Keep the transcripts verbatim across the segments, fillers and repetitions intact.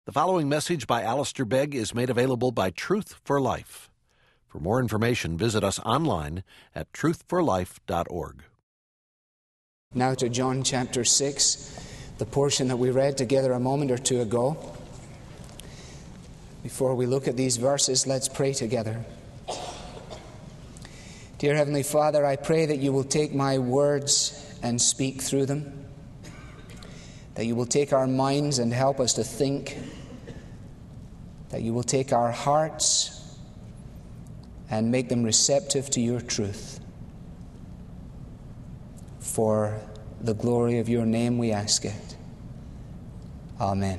The following message by Alistair Begg is made available by Truth for Life. For more information, visit us online at truth for life dot org. Now to John chapter six, the portion that we read together a moment or two ago. Before we look at these verses, let's pray together. Dear Heavenly Father, I pray that you will take my words and speak through them, that you will take our minds and help us to think, that you will take our hearts and make them receptive to your truth. For the glory of your name we ask it. Amen.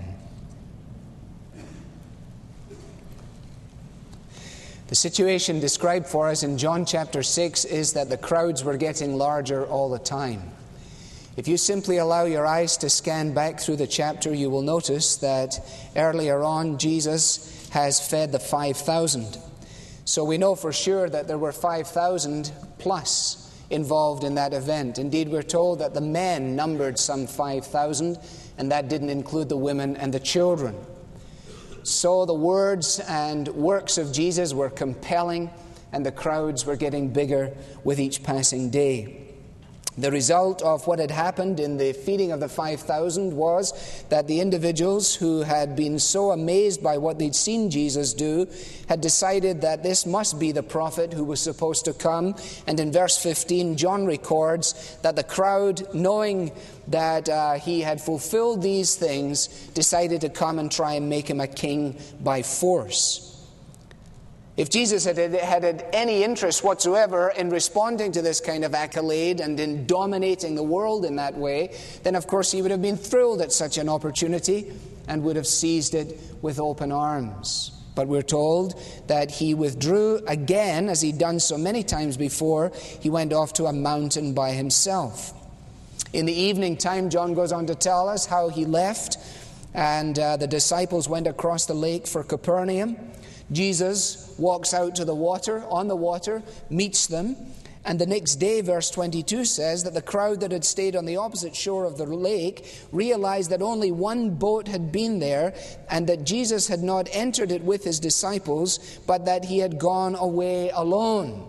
The situation described for us in John chapter six is that the crowds were getting larger all the time. If you simply allow your eyes to scan back through the chapter, you will notice that earlier on Jesus has fed the five thousand. So we know for sure that there were five thousand plus involved in that event. Indeed, we're told that the men numbered some five thousand, and that didn't include the women and the children. So the words and works of Jesus were compelling, and the crowds were getting bigger with each passing day. The result of what had happened in the feeding of the five thousand was that the individuals who had been so amazed by what they'd seen Jesus do had decided that this must be the prophet who was supposed to come. And in verse fifteen, John records that the crowd, knowing that uh, he had fulfilled these things, decided to come and try and make him a king by force. If Jesus had had any interest whatsoever in responding to this kind of accolade and in dominating the world in that way, then of course he would have been thrilled at such an opportunity and would have seized it with open arms. But we're told that he withdrew again, as he'd done so many times before. He went off to a mountain by himself. In the evening time, John goes on to tell us how he left, and uh, the disciples went across the lake for Capernaum. Jesus walks out to the water, on the water, meets them, and the next day, verse twenty-two says that the crowd that had stayed on the opposite shore of the lake realized that only one boat had been there, and that Jesus had not entered it with his disciples, but that he had gone away alone.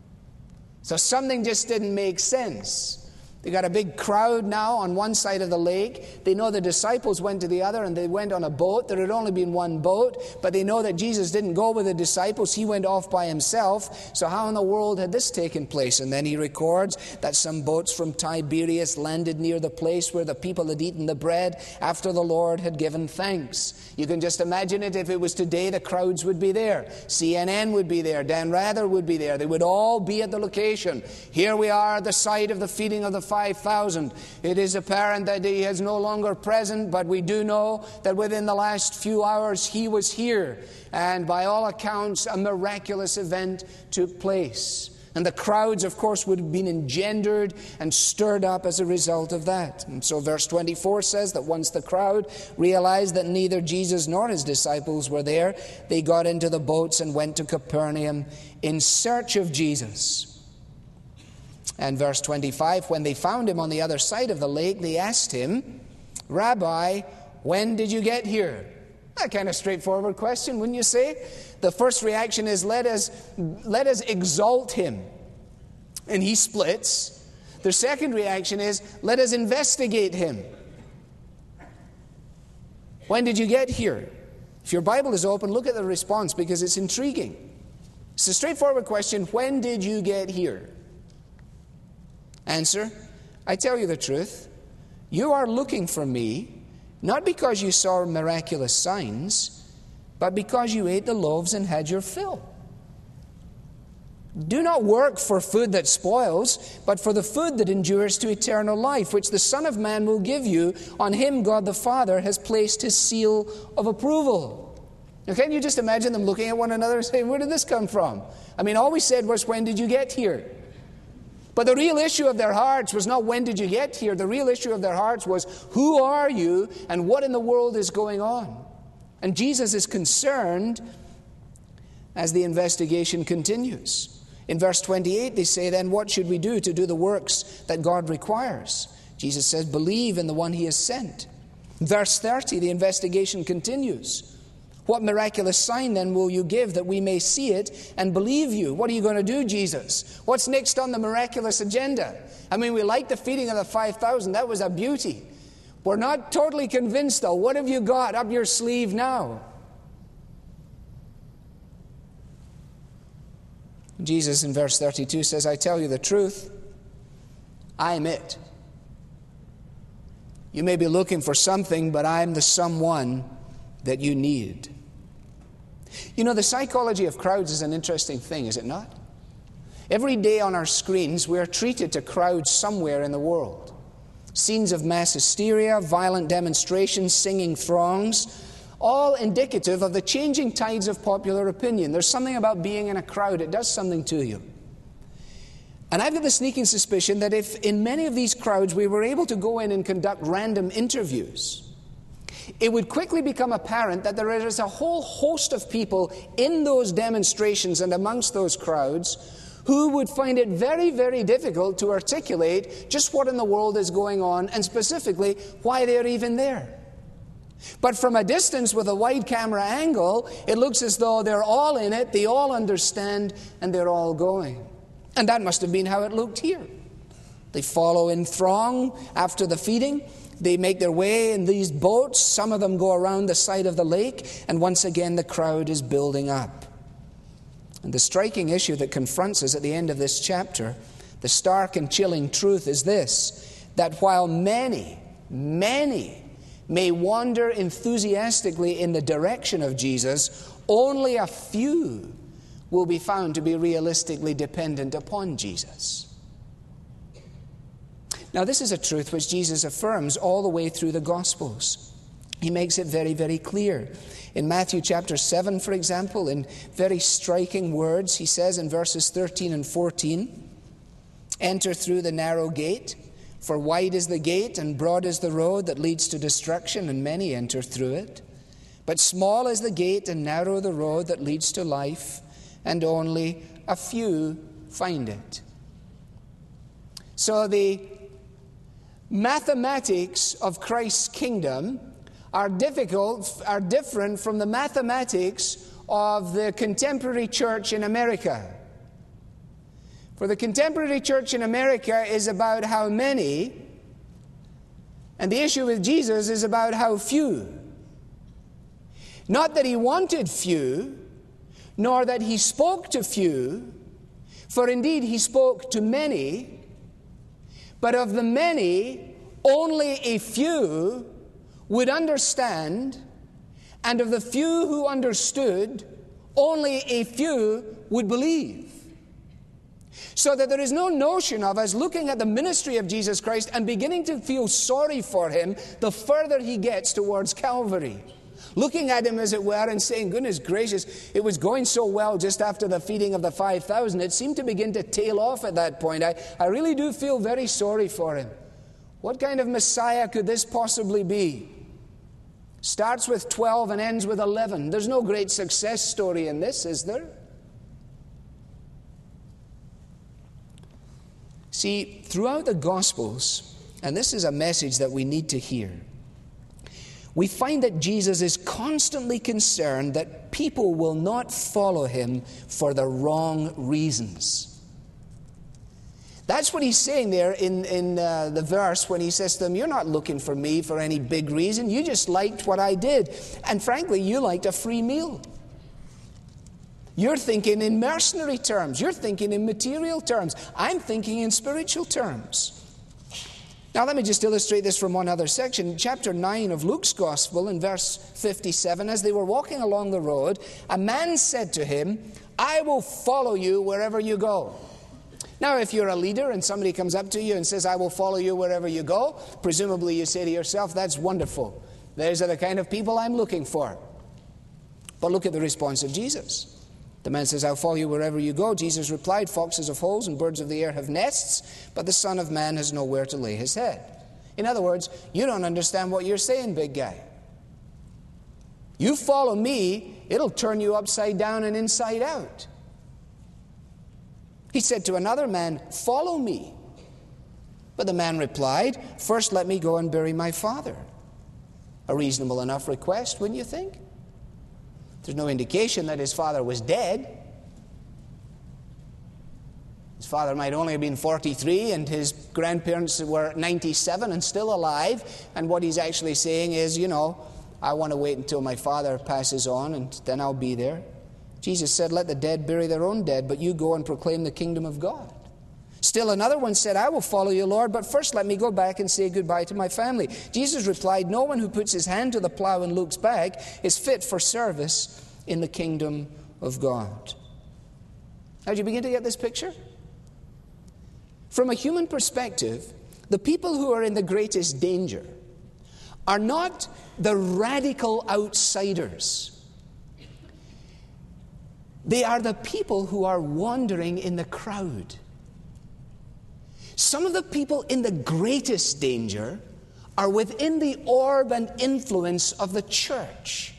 So something just didn't make sense. They got a big crowd now on one side of the lake. They know the disciples went to the other and they went on a boat. There had only been one boat, but they know that Jesus didn't go with the disciples. He went off by himself. So how in the world had this taken place? And then he records that some boats from Tiberias landed near the place where the people had eaten the bread after the Lord had given thanks. You can just imagine it. If it was today, the crowds would be there. C N N would be there. Dan Rather would be there. They would all be at the location. Here we are at the site of the feeding of the five thousand. It is apparent that he is no longer present, but we do know that within the last few hours he was here. And by all accounts, a miraculous event took place. And the crowds, of course, would have been engendered and stirred up as a result of that. And so verse twenty-four says that once the crowd realized that neither Jesus nor his disciples were there, they got into the boats and went to Capernaum in search of Jesus. And verse twenty-five, when they found him on the other side of the lake, they asked him, "Rabbi, when did you get here?" A kind of straightforward question, wouldn't you say? The first reaction is, let us, let us exalt him. And he splits. The second reaction is, let us investigate him. When did you get here? If your Bible is open, look at the response because it's intriguing. It's a straightforward question. When did you get here? Answer, I tell you the truth. You are looking for me, not because you saw miraculous signs, but because you ate the loaves and had your fill. Do not work for food that spoils, but for the food that endures to eternal life, which the Son of Man will give you. On him God the Father has placed his seal of approval. Now, can't you just imagine them looking at one another and saying, where did this come from? I mean, all we said was, when did you get here? But the real issue of their hearts was not when did you get here. The real issue of their hearts was, who are you and what in the world is going on? And Jesus is concerned as the investigation continues. In verse twenty-eight, they say, then what should we do to do the works that God requires? Jesus says, believe in the one he has sent. Verse thirty, the investigation continues. What miraculous sign then will you give that we may see it and believe you? What are you going to do, Jesus? What's next on the miraculous agenda? I mean, we like the feeding of the five thousand. That was a beauty. We're not totally convinced, though. What have you got up your sleeve now? Jesus in verse thirty-two says, I tell you the truth, I am it. You may be looking for something, but I am the someone that you need. You know, the psychology of crowds is an interesting thing, is it not? Every day on our screens, we are treated to crowds somewhere in the world. Scenes of mass hysteria, violent demonstrations, singing throngs, all indicative of the changing tides of popular opinion. There's something about being in a crowd, it does something to you. And I've got the sneaking suspicion that if in many of these crowds we were able to go in and conduct random interviews, it would quickly become apparent that there is a whole host of people in those demonstrations and amongst those crowds who would find it very, very difficult to articulate just what in the world is going on and specifically why they're even there. But from a distance with a wide camera angle, it looks as though they're all in it, they all understand, and they're all going. And that must have been how it looked here. They follow in throng after the feeding. They make their way in these boats. Some of them go around the side of the lake, and once again the crowd is building up. And the striking issue that confronts us at the end of this chapter, the stark and chilling truth is this, that while many, many may wander enthusiastically in the direction of Jesus, only a few will be found to be realistically dependent upon Jesus. Now, this is a truth which Jesus affirms all the way through the Gospels. He makes it very, very clear. In Matthew chapter seven, for example, in very striking words, he says in verses thirteen and fourteen, enter through the narrow gate, for wide is the gate and broad is the road that leads to destruction, and many enter through it. But small is the gate and narrow the road that leads to life, and only a few find it. So the mathematics of Christ's kingdom are difficult, are different from the mathematics of the contemporary church in America. For the contemporary church in America is about how many, and the issue with Jesus is about how few. Not that he wanted few, nor that he spoke to few, for indeed he spoke to many, but of the many, only a few would understand, and of the few who understood, only a few would believe. So that there is no notion of us looking at the ministry of Jesus Christ and beginning to feel sorry for him the further he gets towards Calvary. Looking at him, as it were, and saying, goodness gracious, it was going so well just after the feeding of the five thousand. It seemed to begin to tail off at that point. I, I really do feel very sorry for him. What kind of Messiah could this possibly be? Starts with twelve and ends with eleven. There's no great success story in this, is there? See, throughout the Gospels, and this is a message that we need to hear, we find that Jesus is constantly concerned that people will not follow him for the wrong reasons. That's what he's saying there in, in uh, the verse when he says to them, you're not looking for me for any big reason. You just liked what I did. And frankly, you liked a free meal. You're thinking in mercenary terms. You're thinking in material terms. I'm thinking in spiritual terms. Now let me just illustrate this from one other section. Chapter nine of Luke's Gospel in verse fifty-seven, as they were walking along the road, a man said to him, I will follow you wherever you go. Now if you're a leader and somebody comes up to you and says, I will follow you wherever you go, presumably you say to yourself, that's wonderful. Those are the kind of people I'm looking for. But look at the response of Jesus. The man says, I'll follow you wherever you go. Jesus replied, foxes have holes and birds of the air have nests, but the Son of Man has nowhere to lay his head. In other words, you don't understand what you're saying, big guy. You follow me, it'll turn you upside down and inside out. He said to another man, follow me. But the man replied, first let me go and bury my father. A reasonable enough request, wouldn't you think? There's no indication that his father was dead. His father might only have been forty-three, and his grandparents were ninety-seven and still alive. And what he's actually saying is, you know, I want to wait until my father passes on, and then I'll be there. Jesus said, let the dead bury their own dead, but you go and proclaim the kingdom of God. Still another one said, I will follow you, Lord, but first let me go back and say goodbye to my family. Jesus replied, no one who puts his hand to the plow and looks back is fit for service in the kingdom of God. Now, do you begin to get this picture? From a human perspective, the people who are in the greatest danger are not the radical outsiders. They are the people who are wandering in the crowd. Some of the people in the greatest danger are within the orb and influence of the church.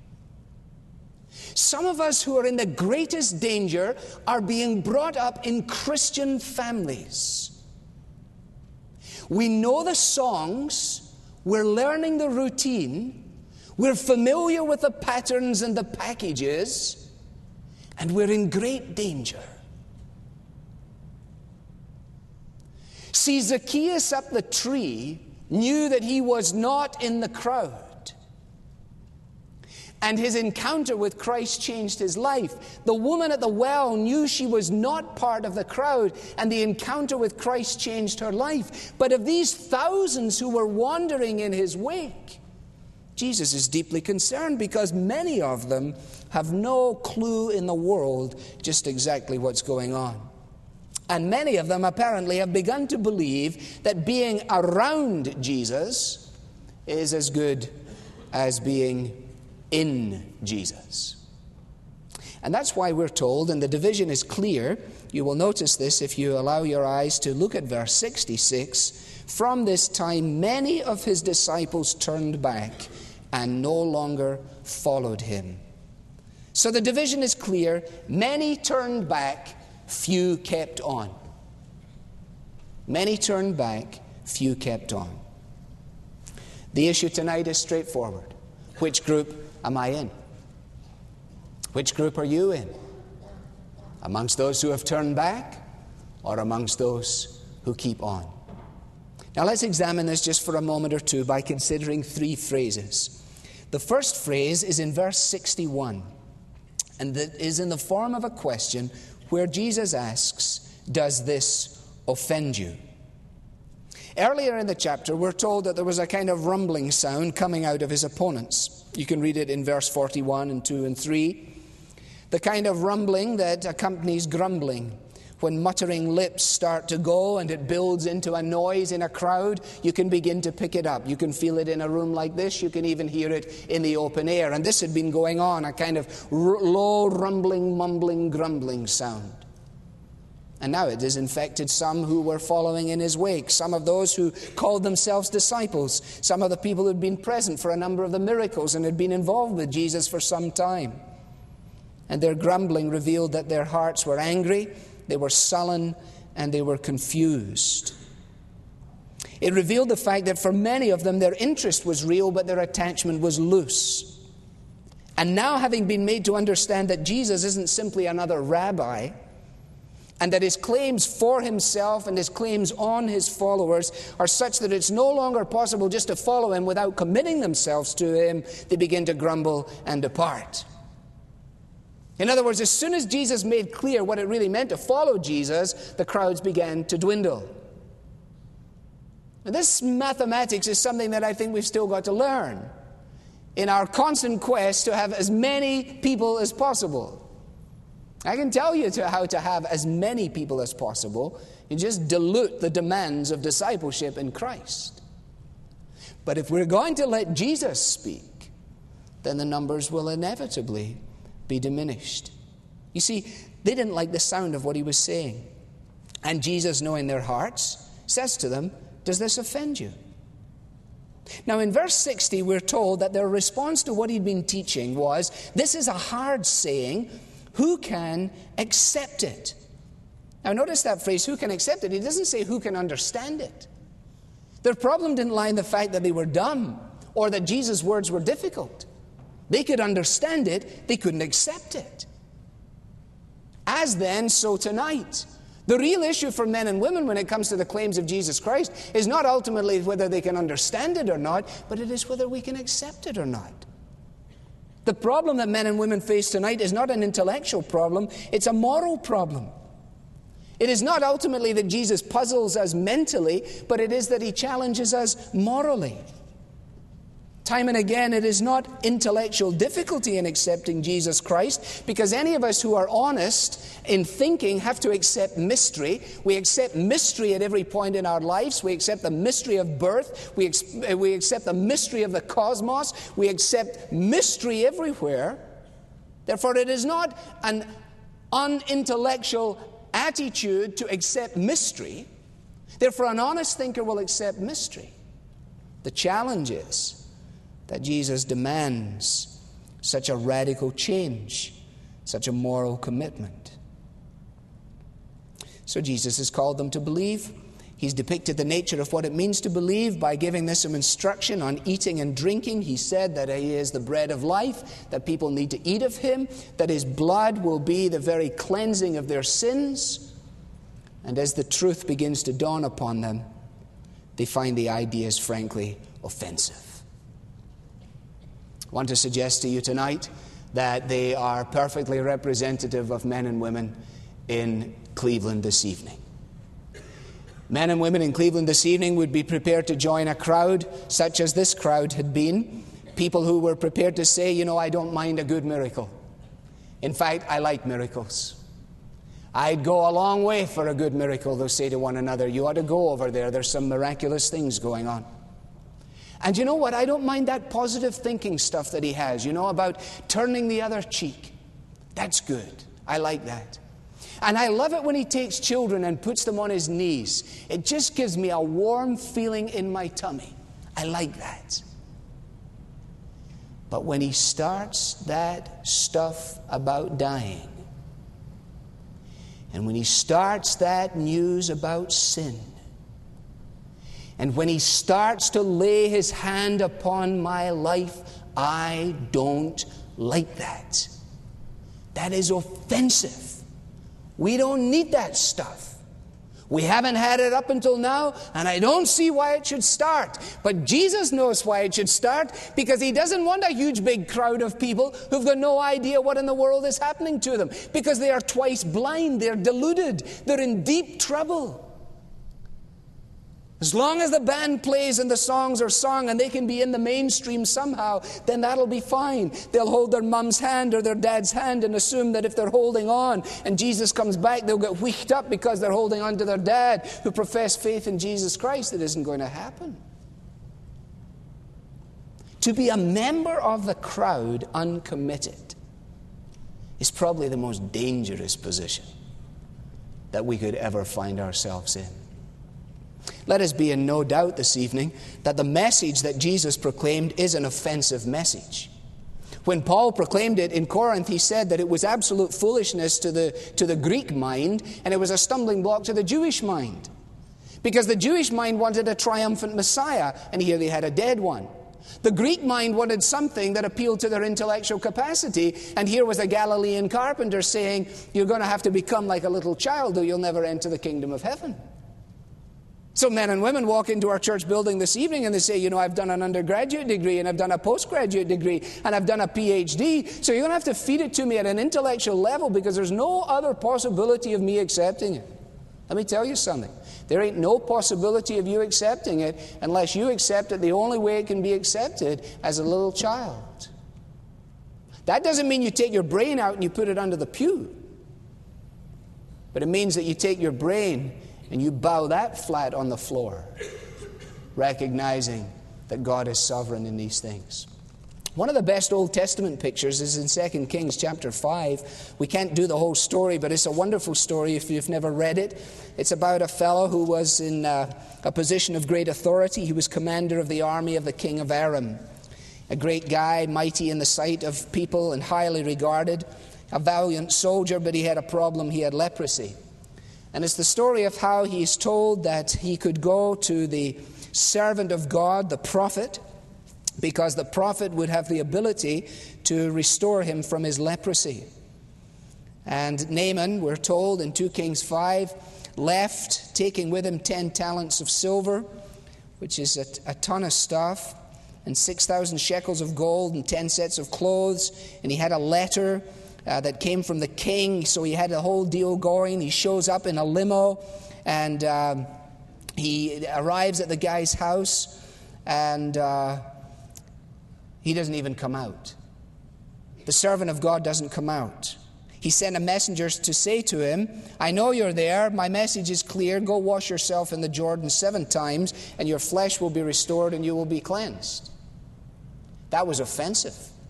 Some of us who are in the greatest danger are being brought up in Christian families. We know the songs, we're learning the routine, we're familiar with the patterns and the packages, and we're in great danger. See, Zacchaeus up the tree knew that he was not in the crowd. And his encounter with Christ changed his life. The woman at the well knew she was not part of the crowd, and the encounter with Christ changed her life. But of these thousands who were wandering in his wake, Jesus is deeply concerned because many of them have no clue in the world just exactly what's going on. And many of them apparently have begun to believe that being around Jesus is as good as being in Jesus. And that's why we're told, and the division is clear, you will notice this if you allow your eyes to look at verse sixty-six, from this time many of his disciples turned back and no longer followed him. So the division is clear, many turned back, few kept on. Many turned back, few kept on. The issue tonight is straightforward. Which group am I in? Which group are you in? Amongst those who have turned back, or amongst those who keep on? Now let's examine this just for a moment or two by considering three phrases. The first phrase is in verse sixty-one, and that is in the form of a question where Jesus asks, does this offend you? Earlier in the chapter, we're told that there was a kind of rumbling sound coming out of his opponents. You can read it in verse forty-one and two and three. The kind of rumbling that accompanies grumbling. When muttering lips start to go and it builds into a noise in a crowd, you can begin to pick it up. You can feel it in a room like this. You can even hear it in the open air. And this had been going on, a kind of r- low, rumbling, mumbling, grumbling sound. And now it has infected some who were following in his wake, some of those who called themselves disciples, some of the people who had been present for a number of the miracles and had been involved with Jesus for some time. And their grumbling revealed that their hearts were angry, they were sullen, and they were confused. It revealed the fact that for many of them their interest was real, but their attachment was loose. And now, having been made to understand that Jesus isn't simply another rabbi, and that his claims for himself and his claims on his followers are such that it's no longer possible just to follow him without committing themselves to him, they begin to grumble and depart. In other words, as soon as Jesus made clear what it really meant to follow Jesus, the crowds began to dwindle. Now, this mathematics is something that I think we've still got to learn in our constant quest to have as many people as possible. I can tell you to how to have as many people as possible. You just dilute the demands of discipleship in Christ. But if we're going to let Jesus speak, then the numbers will inevitably be diminished. You see, they didn't like the sound of what he was saying. And Jesus, knowing their hearts, says to them, does this offend you? Now in verse sixty, we're told that their response to what he'd been teaching was, this is a hard saying, who can accept it? Now notice that phrase, who can accept it? He doesn't say who can understand it. Their problem didn't lie in the fact that they were dumb or that Jesus' words were difficult. They could understand it, they couldn't accept it. As then, so tonight. The real issue for men and women when it comes to the claims of Jesus Christ is not ultimately whether they can understand it or not, but it is whether we can accept it or not. The problem that men and women face tonight is not an intellectual problem, it's a moral problem. It is not ultimately that Jesus puzzles us mentally, but it is that he challenges us morally. Time and again, it is not intellectual difficulty in accepting Jesus Christ, because any of us who are honest in thinking have to accept mystery. We accept mystery at every point in our lives. We accept the mystery of birth. We, ex- we accept the mystery of the cosmos. We accept mystery everywhere. Therefore, it is not an unintellectual attitude to accept mystery. Therefore, an honest thinker will accept mystery. The challenge is that Jesus demands such a radical change, such a moral commitment. So Jesus has called them to believe. He's depicted the nature of what it means to believe by giving them some instruction on eating and drinking. He said that he is the bread of life, that people need to eat of him, that his blood will be the very cleansing of their sins. And as the truth begins to dawn upon them, they find the ideas, frankly, offensive. I want to suggest to you tonight that they are perfectly representative of men and women in Cleveland this evening. Men and women in Cleveland this evening would be prepared to join a crowd such as this crowd had been. People who were prepared to say, you know, I don't mind a good miracle. In fact, I like miracles. I'd go a long way for a good miracle, they'll say to one another. You ought to go over there. There's some miraculous things going on. And you know what? I don't mind that positive thinking stuff that he has, you know, about turning the other cheek. That's good. I like that. And I love it when he takes children and puts them on his knees. It just gives me a warm feeling in my tummy. I like that. But when he starts that stuff about dying, and when he starts that news about sin, and when he starts to lay his hand upon my life, I don't like that. That is offensive. We don't need that stuff. We haven't had it up until now, and I don't see why it should start. But Jesus knows why it should start, because he doesn't want a huge big crowd of people who've got no idea what in the world is happening to them, because they are twice blind, they're deluded, they're in deep trouble. As long as the band plays and the songs are sung and they can be in the mainstream somehow, then that'll be fine. They'll hold their mum's hand or their dad's hand and assume that if they're holding on and Jesus comes back, they'll get wheeked up because they're holding on to their dad who professed faith in Jesus Christ. It isn't going to happen. To be a member of the crowd uncommitted is probably the most dangerous position that we could ever find ourselves in. Let us be in no doubt this evening that the message that Jesus proclaimed is an offensive message. When Paul proclaimed it in Corinth, he said that it was absolute foolishness to the, to the Greek mind, and it was a stumbling block to the Jewish mind. Because the Jewish mind wanted a triumphant Messiah, and here they had a dead one. The Greek mind wanted something that appealed to their intellectual capacity, and here was a Galilean carpenter saying, you're going to have to become like a little child or you'll never enter the kingdom of heaven. So men and women walk into our church building this evening and they say, you know, I've done an undergraduate degree and I've done a postgraduate degree and I've done a P H D, so you're going to have to feed it to me at an intellectual level because there's no other possibility of me accepting it. Let me tell you something. There ain't no possibility of you accepting it unless you accept it the only way it can be accepted, as a little child. That doesn't mean you take your brain out and you put it under the pew. But it means that you take your brain and you bow that flat on the floor, recognizing that God is sovereign in these things. One of the best Old Testament pictures is in Second Kings chapter five. We can't do the whole story, but it's a wonderful story if you've never read it. It's about a fellow who was in uh, a position of great authority. He was commander of the army of the king of Aram. A great guy, mighty in the sight of people and highly regarded. A valiant soldier, but he had a problem. He had leprosy. And it's the story of how he's told that he could go to the servant of God, the prophet, because the prophet would have the ability to restore him from his leprosy. And Naaman, we're told in Second Kings five, left, taking with him ten talents of silver, which is a, a ton of stuff, and six thousand shekels of gold, and ten sets of clothes. And he had a letter uh, that came from the king, so he had the whole deal going. He shows up in a limo, and um, he arrives at the guy's house, and uh, he doesn't even come out. The servant of God doesn't come out. He sent a messenger to say to him, I know you're there. My message is clear. Go wash yourself in the Jordan seven times, and your flesh will be restored and you will be cleansed. That was offensive.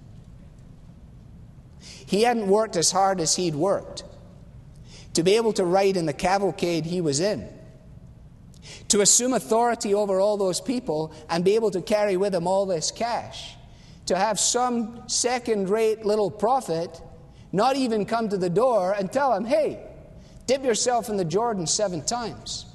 He hadn't worked as hard as he'd worked to be able to ride in the cavalcade he was in, to assume authority over all those people and be able to carry with him all this cash, to have some second-rate little prophet not even come to the door and tell him, hey, dip yourself in the Jordan seven times.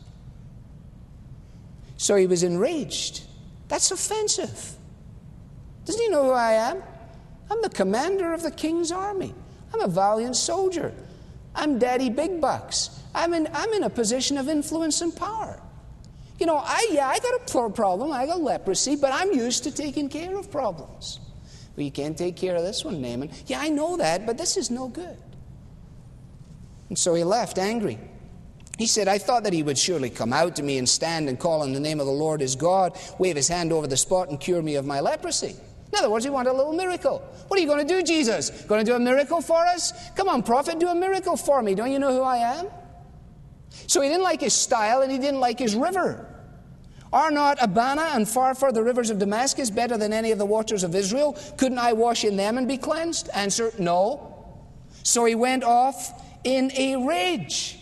So he was enraged. That's offensive. Doesn't he know who I am? I'm the commander of the king's army. I'm a valiant soldier. I'm Daddy Big Bucks. I'm in, I'm in a position of influence and power. You know, I yeah, I got a problem. I got leprosy, but I'm used to taking care of problems. Well, you can't take care of this one, Naaman. Yeah, I know that, but this is no good. And so he left angry. He said, I thought that he would surely come out to me and stand and call on the name of the Lord his God, wave his hand over the spot and cure me of my leprosy. In other words, he wanted a little miracle. What are you going to do, Jesus? Going to do a miracle for us? Come on, prophet, do a miracle for me. Don't you know who I am? So he didn't like his style and he didn't like his river. Are not Abana and Pharpar, the rivers of Damascus, better than any of the waters of Israel? Couldn't I wash in them and be cleansed? Answer, no. So he went off in a rage.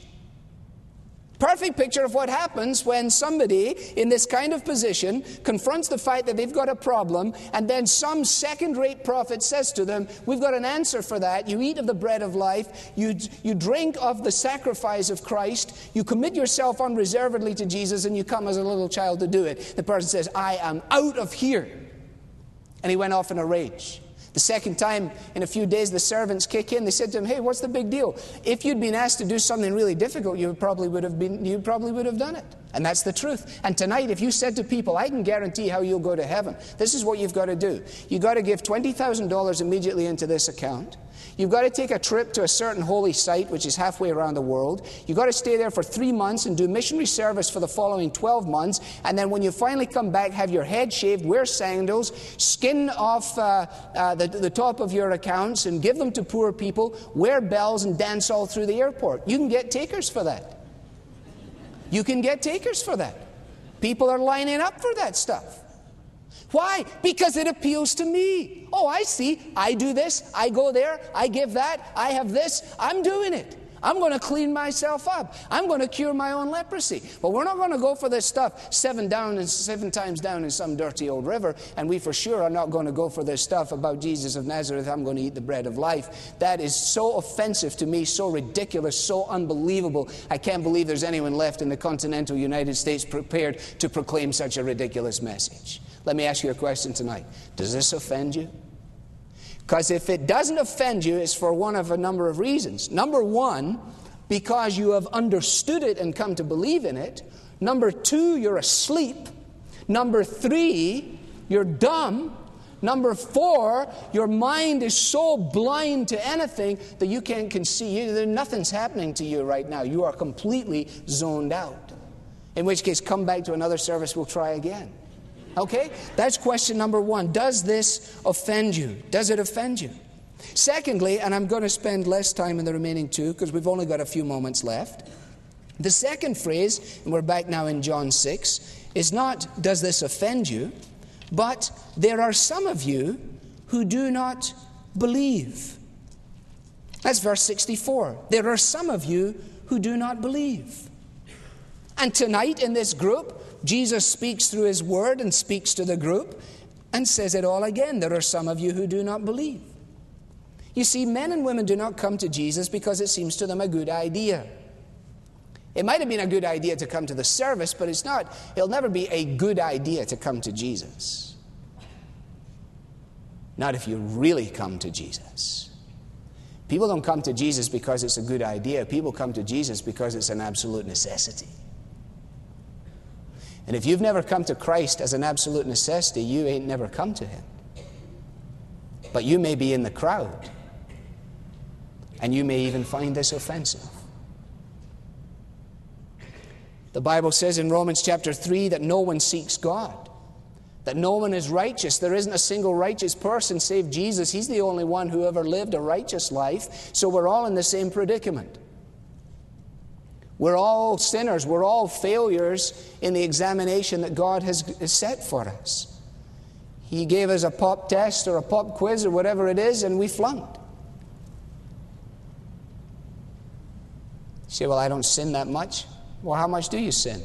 Perfect picture of what happens when somebody in this kind of position confronts the fact that they've got a problem, and then some second-rate prophet says to them, we've got an answer for that. You eat of the bread of life, you, you drink of the sacrifice of Christ, you commit yourself unreservedly to Jesus, and you come as a little child to do it. The person says, I am out of here. And he went off in a rage. The second time, in a few days, the servants kick in. They said to him, hey, what's the big deal? If you'd been asked to do something really difficult, you probably would have been, you probably would have done it. And that's the truth. And tonight, if you said to people, I can guarantee how you'll go to heaven, this is what you've got to do. You've got to give twenty thousand dollars immediately into this account. You've got to take a trip to a certain holy site, which is halfway around the world. You've got to stay there for three months and do missionary service for the following twelve months. And then when you finally come back, have your head shaved, wear sandals, skin off uh, uh, the, the top of your accounts and give them to poor people, wear bells and dance all through the airport. You can get takers for that. You can get takers for that. People are lining up for that stuff. Why? Because it appeals to me. Oh, I see. I do this. I go there. I give that. I have this. I'm doing it. I'm going to clean myself up. I'm going to cure my own leprosy. But we're not going to go for this stuff seven down and seven times down in some dirty old river. And we for sure are not going to go for this stuff about Jesus of Nazareth. I'm going to eat the bread of life. That is so offensive to me, so ridiculous, so unbelievable. I can't believe there's anyone left in the continental United States prepared to proclaim such a ridiculous message. Let me ask you a question tonight. Does this offend you? Because if it doesn't offend you, it's for one of a number of reasons. Number one, because you have understood it and come to believe in it. Number two, you're asleep. Number three, you're dumb. Number four, your mind is so blind to anything that you can't conceive. Nothing's happening to you right now. You are completely zoned out. In which case, come back to another service, we'll try again. Okay? That's question number one. Does this offend you? Does it offend you? Secondly, and I'm going to spend less time in the remaining two because we've only got a few moments left. The second phrase, and we're back now in John six, is not, does this offend you? But there are some of you who do not believe. That's verse sixty-four. There are some of you who do not believe. And tonight in this group, Jesus speaks through his word and speaks to the group and says it all again. There are some of you who do not believe. You see, men and women do not come to Jesus because it seems to them a good idea. It might have been a good idea to come to the service, but it's not. It'll never be a good idea to come to Jesus. Not if you really come to Jesus. People don't come to Jesus because it's a good idea. People come to Jesus because it's an absolute necessity. And if you've never come to Christ as an absolute necessity, you ain't never come to Him. But you may be in the crowd, and you may even find this offensive. The Bible says in Romans chapter three that no one seeks God, that no one is righteous. There isn't a single righteous person save Jesus. He's the only one who ever lived a righteous life. So we're all in the same predicament. We're all sinners. We're all failures in the examination that God has set for us. He gave us a pop test or a pop quiz or whatever it is, and we flunked. You say, well, I don't sin that much. Well, how much do you sin?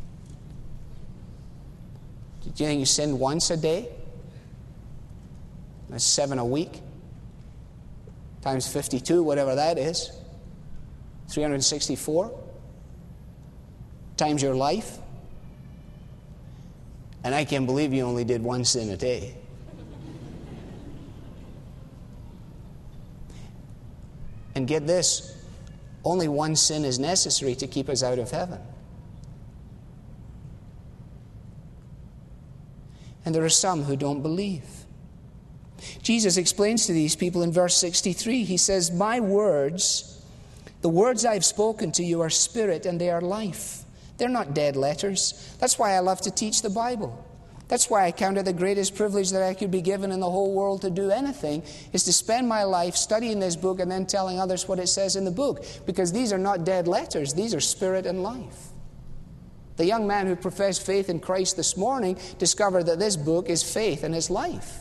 Do you think you sin once a day? That's seven a week. Times fifty-two, whatever that is. three hundred sixty-four. Times your life. And I can't believe you only did one sin a day. And get this, only one sin is necessary to keep us out of heaven. And there are some who don't believe. Jesus explains to these people in verse sixty-three, He says, my words, the words I've spoken to you are spirit and they are life. They're not dead letters. That's why I love to teach the Bible. That's why I count it the greatest privilege that I could be given in the whole world to do anything, is to spend my life studying this book and then telling others what it says in the book. Because these are not dead letters. These are spirit and life. The young man who professed faith in Christ this morning discovered that this book is faith and is life.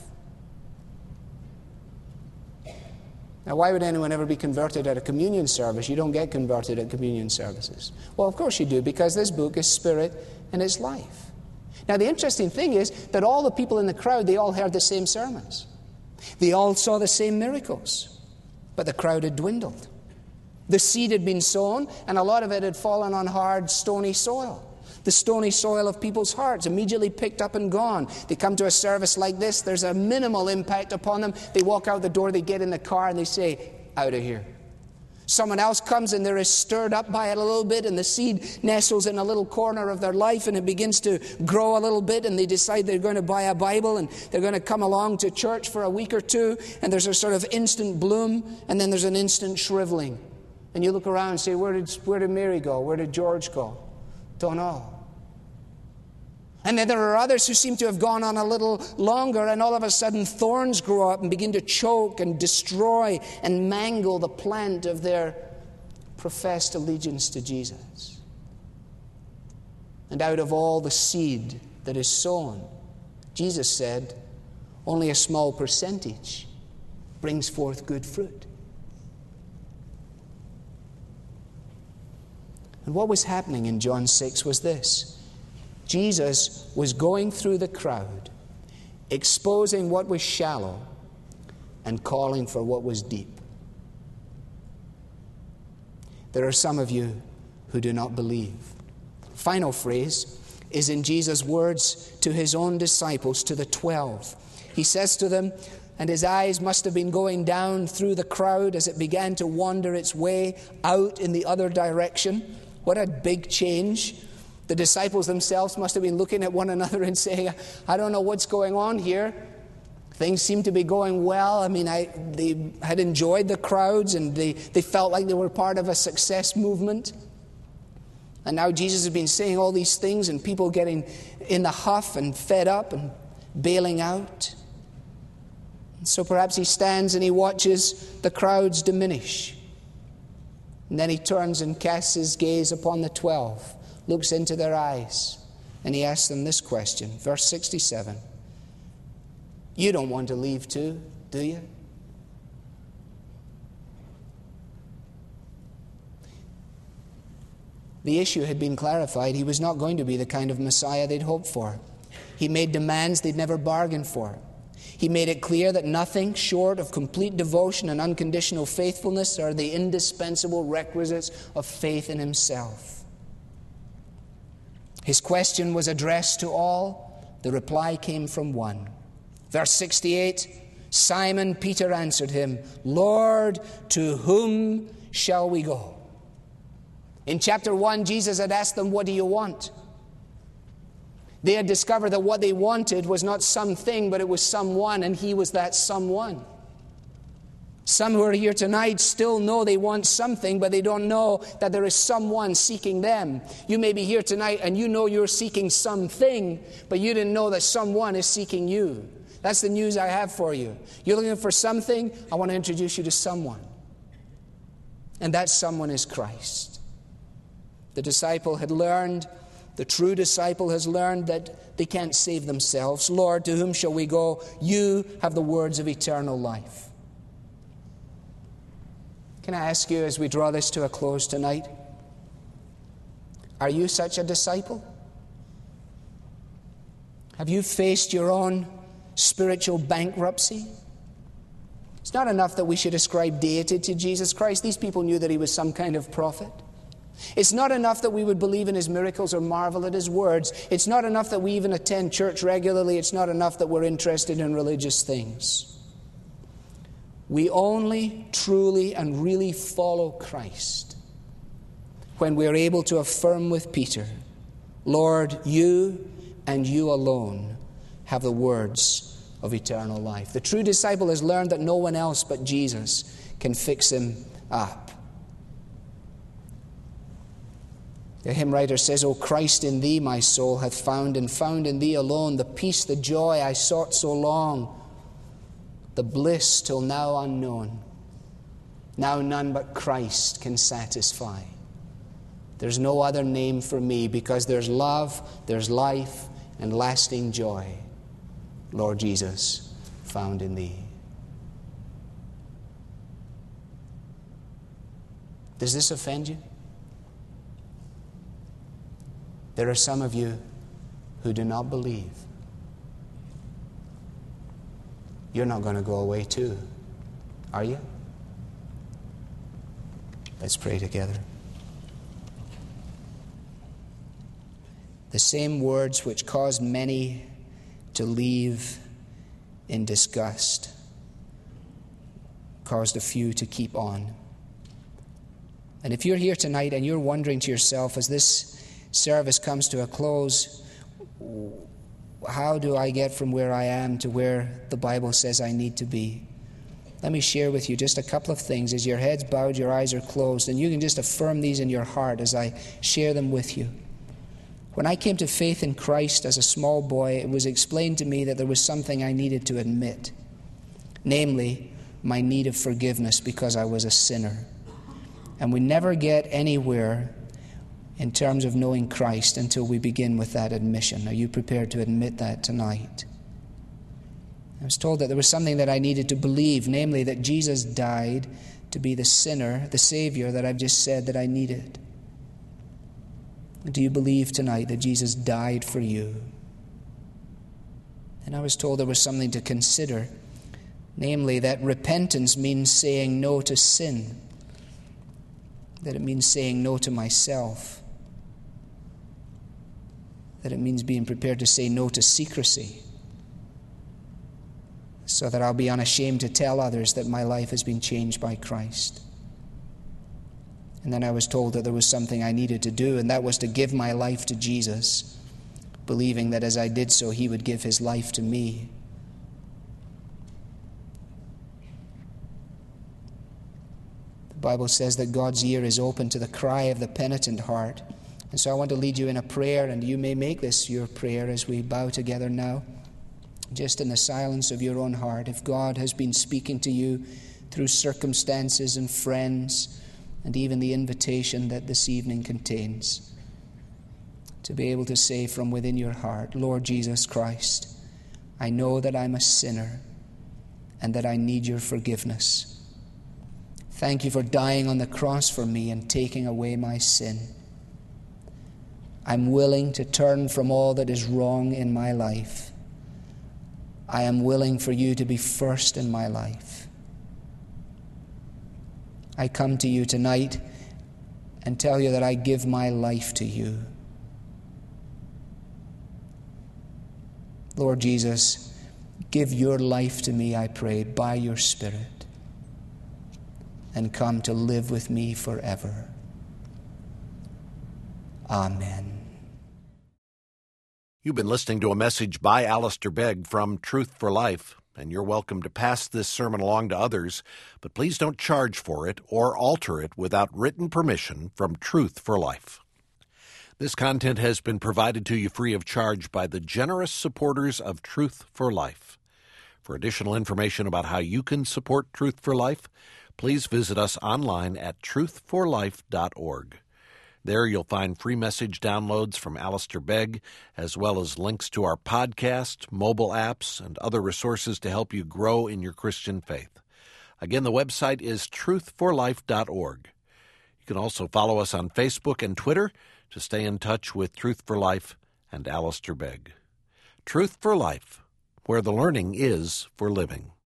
Now, why would anyone ever be converted at a communion service? You don't get converted at communion services. Well, of course you do, because this book is spirit and is life. Now, the interesting thing is that all the people in the crowd, they all heard the same sermons. They all saw the same miracles. But the crowd had dwindled. The seed had been sown, and a lot of it had fallen on hard, stony soil. The stony soil of people's hearts, immediately picked up and gone. They come to a service like this, there's a minimal impact upon them. They walk out the door, they get in the car, and they say, out of here. Someone else comes and they're stirred up by it a little bit, and the seed nestles in a little corner of their life, and it begins to grow a little bit, and they decide they're going to buy a Bible, and they're going to come along to church for a week or two, and there's a sort of instant bloom, and then there's an instant shriveling. And you look around and say, where did, where did Mary go? Where did George go? Don't know. And then there are others who seem to have gone on a little longer, and all of a sudden thorns grow up and begin to choke and destroy and mangle the plant of their professed allegiance to Jesus. And out of all the seed that is sown, Jesus said, only a small percentage brings forth good fruit. And what was happening in John six was this. Jesus was going through the crowd, exposing what was shallow and calling for what was deep. There are some of you who do not believe. Final phrase is in Jesus' words to his own disciples, to the twelve. He says to them, and his eyes must have been going down through the crowd as it began to wander its way out in the other direction. What a big change. The disciples themselves must have been looking at one another and saying, I don't know what's going on here. Things seem to be going well. I mean, I, they had enjoyed the crowds, and they, they felt like they were part of a success movement. And now Jesus has been saying all these things, and people getting in the huff and fed up and bailing out. And so perhaps he stands and he watches the crowds diminish. And then he turns and casts his gaze upon the twelve, looks into their eyes, and he asks them this question. Verse sixty-seven. You don't want to leave too, do you? The issue had been clarified. He was not going to be the kind of Messiah they'd hoped for. He made demands they'd never bargained for. He made it clear that nothing short of complete devotion and unconditional faithfulness are the indispensable requisites of faith in himself. His question was addressed to all. The reply came from one. Verse sixty-eight, Simon Peter answered him, Lord, to whom shall we go? In chapter one, Jesus had asked them, what do you want? They had discovered that what they wanted was not something, but it was someone, and he was that someone. Some who are here tonight still know they want something, but they don't know that there is someone seeking them. You may be here tonight and you know you're seeking something, but you didn't know that someone is seeking you. That's the news I have for you. You're looking for something, I want to introduce you to someone. And that someone is Christ. The disciple had learned, the true disciple has learned that they can't save themselves. Lord, to whom shall we go? You have the words of eternal life. Can I ask you as we draw this to a close tonight, are you such a disciple? Have you faced your own spiritual bankruptcy? It's not enough that we should ascribe deity to Jesus Christ. These people knew that he was some kind of prophet. It's not enough that we would believe in his miracles or marvel at his words. It's not enough that we even attend church regularly. It's not enough that we're interested in religious things. We only truly and really follow Christ when we're able to affirm with Peter, Lord, you and you alone have the words of eternal life. The true disciple has learned that no one else but Jesus can fix him up. The hymn writer says, O Christ, in thee my soul hath found, and found in thee alone the peace, the joy I sought so long, the bliss till now unknown. Now none but Christ can satisfy. There's no other name for me, because there's love, there's life, and lasting joy, Lord Jesus, found in thee. Does this offend you? There are some of you who do not believe. You're not going to go away too, are you? Let's pray together. The same words which caused many to leave in disgust caused a few to keep on. And if you're here tonight and you're wondering to yourself as this service comes to a close, how do I get from where I am to where the Bible says I need to be? Let me share with you just a couple of things as your head's bowed, your eyes are closed, and you can just affirm these in your heart as I share them with you. When I came to faith in Christ as a small boy, it was explained to me that there was something I needed to admit, namely my need of forgiveness because I was a sinner. And we never get anywhere in terms of knowing Christ until we begin with that admission. Are you prepared to admit that tonight? I was told that there was something that I needed to believe, namely that Jesus died to be the sinner, the Savior that I've just said that I needed. Do you believe tonight that Jesus died for you? And I was told there was something to consider, namely that repentance means saying no to sin, that it means saying no to myself, that it means being prepared to say no to secrecy, so that I'll be unashamed to tell others that my life has been changed by Christ. And then I was told that there was something I needed to do, and that was to give my life to Jesus, believing that as I did so, he would give his life to me. The Bible says that God's ear is open to the cry of the penitent heart. And so I want to lead you in a prayer, and you may make this your prayer as we bow together now, just in the silence of your own heart. If God has been speaking to you through circumstances and friends, and even the invitation that this evening contains, to be able to say from within your heart, Lord Jesus Christ, I know that I'm a sinner and that I need your forgiveness. Thank you for dying on the cross for me and taking away my sin. I'm willing to turn from all that is wrong in my life. I am willing for you to be first in my life. I come to you tonight and tell you that I give my life to you. Lord Jesus, Give your life to me, I pray, by your Spirit, and come to live with me forever. Amen. You've been listening to a message by Alistair Begg from Truth for Life, and you're welcome to pass this sermon along to others, but please don't charge for it or alter it without written permission from Truth for Life. This content has been provided to you free of charge by the generous supporters of Truth for Life. For additional information about how you can support Truth for Life, please visit us online at truth for life dot org. There you'll find free message downloads from Alistair Begg, as well as links to our podcast, mobile apps, and other resources to help you grow in your Christian faith. Again, the website is truth for life dot org. You can also follow us on Facebook and Twitter to stay in touch with Truth for Life and Alistair Begg. Truth for Life, where the learning is for living.